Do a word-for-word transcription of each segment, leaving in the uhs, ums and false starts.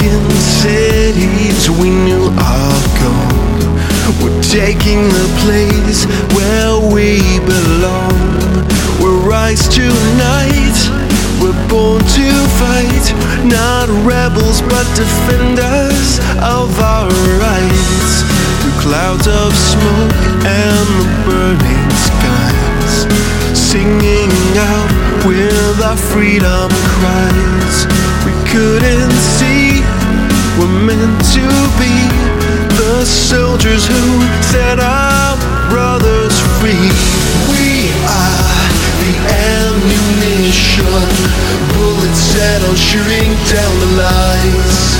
broken cities we knew are gone. We're taking the place where we belong. We'll rise tonight, we're born to fight. Not rebels but defenders of our rights. Through clouds of smoke and the burning skies, singing out with our freedom cries. We couldn't see, we're meant to be the soldiers who set our brothers free. We are the ammunition, bullets set on shooting down the lies.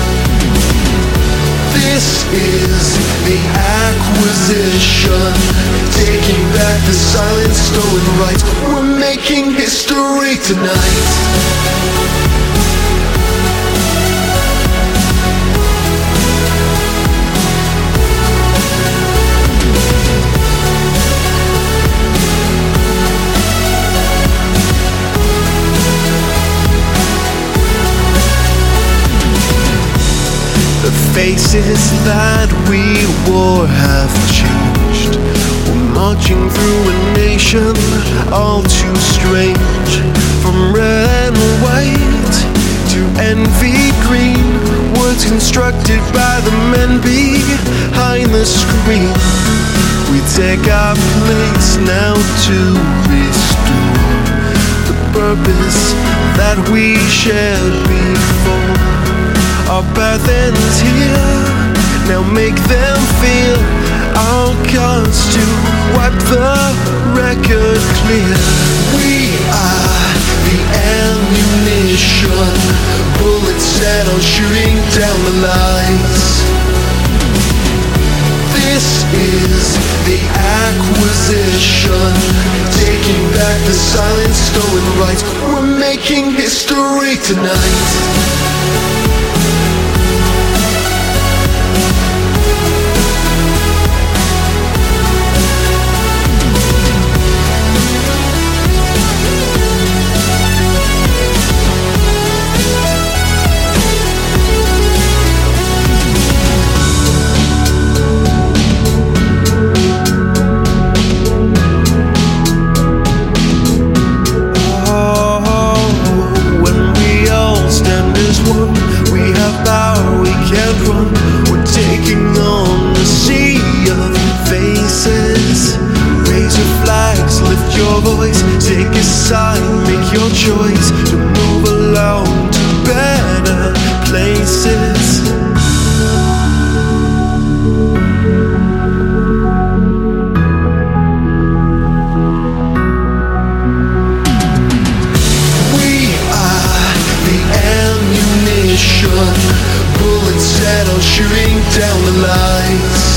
This is the acquisition, taking back the silent stolen rights. We're making history tonight. The faces that we wore have changed. We're marching through a nation all too strange. From red and white to envy green, words constructed by the men behind the screen. We take our place now to restore the purpose that we shared before. Our path ends here, now make them feel our cause to wipe the record clear. We are the ammunition, bullets set on shooting down the lies. This is the acquisition, taking back the silent stolen rights. We're making history tonight. Take a side, make your choice to move along to better places. We are the ammunition, bullets set on shooting down the lies.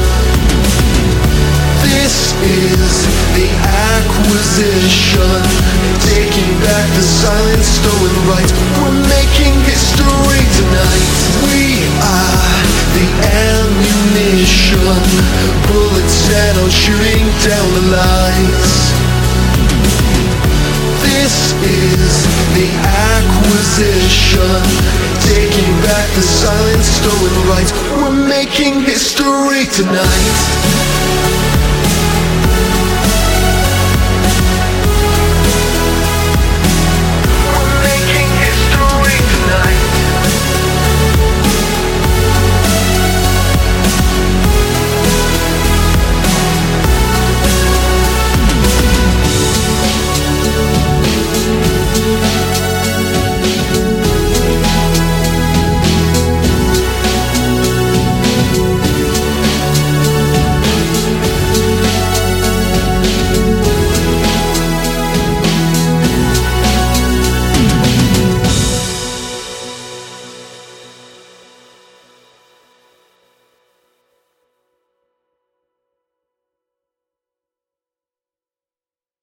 This is the acquisition, taking back the silent stolen rights. We're making history tonight. We are the ammunition, bullets set on shooting down the lies. This is the acquisition, taking back the silent stolen rights. We're making history tonight.